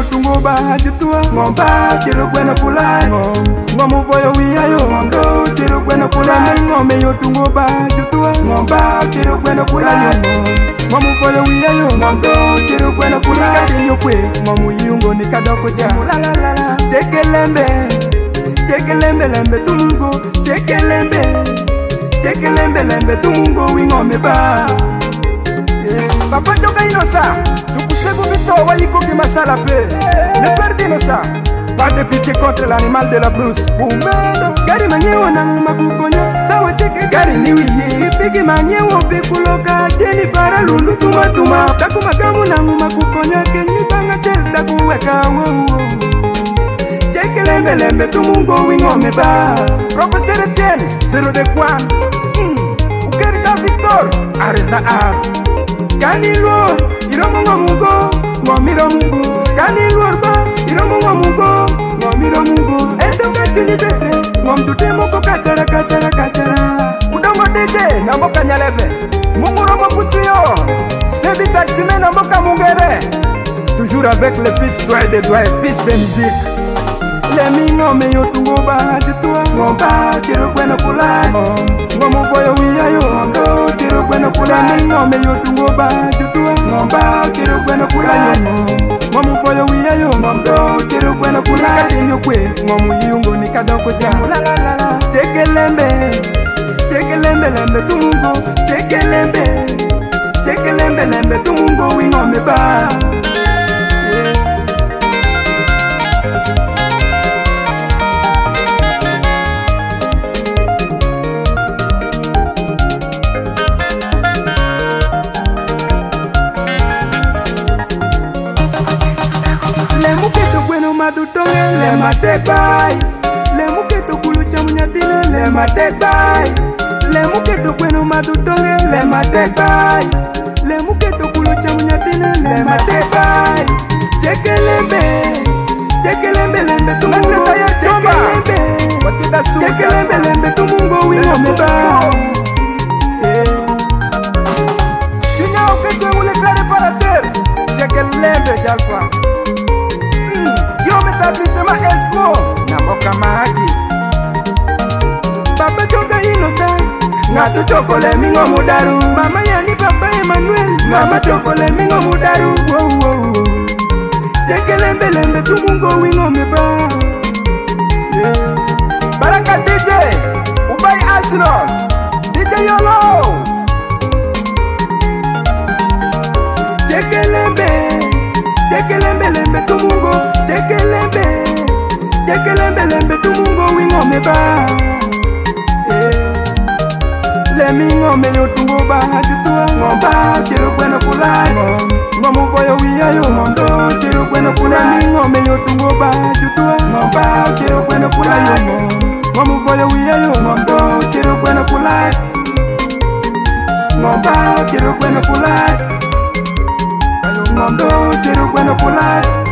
yotungo ba jutua ngomba chero kwena kula ngomu voyo wiayo ngondo chero kwena kula ngome yotungo ba jutua ngomba chero kwena kula ngomu voyo wiayo ngondo chero kwena kula katinyo kwe ngomu yungo nikadoko cha la la la chekelembe chekelembe lembe tumungo chekelembe chekelembe lembe tumungo wingome ba papa joka inosa tukusegu bito wayiko ki masala pe ne perdi ça pas de pitié contre l'animal de la brousse umendo gari manyewo nangu magukonya sawa teke gari niwi pigi manyewo pikuloka jeni para lulu tuma takuma gamu nangu magukonya kenyi banga telta kuweka chekelembe lembe tumungo wingome ba professeur Etienne zero de quoi ukerika Victor areza ar kanilwo iromungo mungo ngomiro mungo kanilwo ba iromungo mungo ngomiro mungo endoga tinibete ngomdute moko kachara udongo DJ namboka nyalebe munguro moputuyo sebi taxime namboka mungere toujours avec le fils droit de droit fils de musique le mingo me yotungo ba de toi ngomba chero kwena kula ngomo voyo wiayo ndo chero kwena kula mingo me yotungo ba de toi ngomba chero kwena kula ngomo voyo wiayo ndo chero kwena kula katinyo kwe ngomo yungo nikadoko cha la la la chekelembe chekelembe lembe tumungo chekelembe chekelembe lembe tumungo wingome ba le muketo bueno madutonge le matebai le muketo kulucha munyatine le matebai le muketo bueno madutonge le matebai le muketo kulucha munyatine le matebai chekelembe chekelembe lembe tumungo chekelembe lembe tumungo wingome ba tunya oketo mule préparateur chekelembe jalfa établissement Esmo Naboka Mahadi Papa Joka Inosa Ngatu Chokole Mingo Mudaru Mama Yani Papa Emmanuel Mama Chokole Mingo Mudaru Chekelembe lembe tumungo wingo meba Baraka DJ Ubai Arsenal DJ Yolo Chekelembe chekelembe lembe tumungo chekelembe chekelembe lembe tumungo wingo meba le mingo me yotungo ba jutua ngomba chero kwena kula ngomu voyo wiayo ngondo chero kwena kula mingo me yotungo ba jutua ngomba chero kwena kula ngomu voyo wiayo ngondo chero kwena kula ngomba chero kwena kula ngondo chero kwena kula